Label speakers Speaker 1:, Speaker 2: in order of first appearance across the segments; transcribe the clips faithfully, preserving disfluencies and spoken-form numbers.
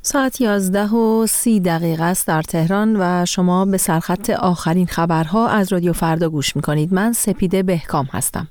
Speaker 1: ساعت یازده و سی دقیقه است در تهران و شما به سرخط آخرین خبرها از رادیو فردا گوش میکنید. من سپیده بهکام هستم.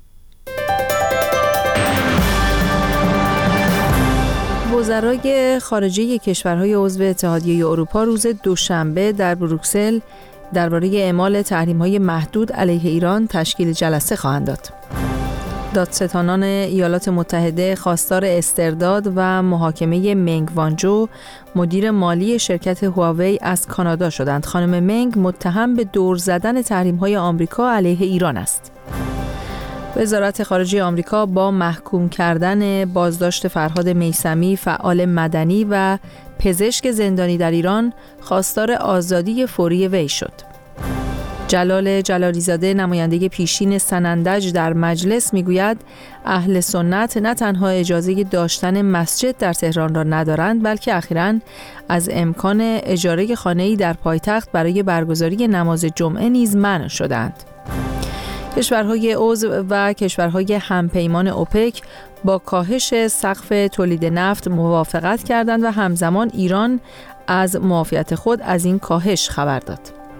Speaker 1: وزرای خارجه کشورهای عضو اتحادیه اروپا روز دوشنبه در بروکسل درباره اعمال تحریم‌های محدود علیه ایران تشکیل جلسه خواهند داد. دادستانان ایالات متحده خواستار استرداد و محاکمه منگ وانجو مدیر مالی شرکت هواوی از کانادا شدند. خانم منگ متهم به دور زدن تحریم‌های آمریکا علیه ایران است. وزارت خارجه آمریکا با محکوم کردن بازداشت فرهاد میثمی فعال مدنی و پزشک زندانی در ایران خواستار آزادی فوری وی شد. جلال جلالیزاده نماینده پیشین سنندج در مجلس میگوید اهل سنت نه تنها اجازه داشتن مسجد در تهران را ندارند بلکه اخیراً از امکان اجاره خانه‌ای در پایتخت برای برگزاری نماز جمعه نیز منع شدند. کشورهای عضو و کشورهای همپیمان اوپک با کاهش سقف تولید نفت موافقت کردند و همزمان ایران از معافیت خود از این کاهش خبر داد.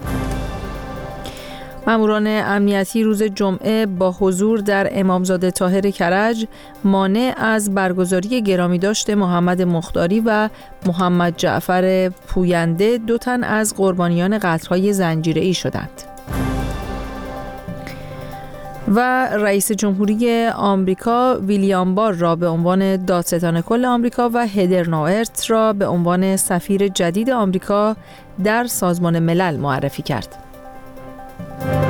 Speaker 1: ماموران امنیتی روز جمعه با حضور در امامزاده طاهر کرج مانع از برگزاری گرامی داشت محمد مختاری و محمد جعفر پوینده دو تن از قربانیان قتل‌های زنجیره‌ای شدند. و رئیس جمهوری آمریکا ویلیام بار را به عنوان دادستان کل آمریکا و هدر نوئرت را به عنوان سفیر جدید آمریکا در سازمان ملل معرفی کرد.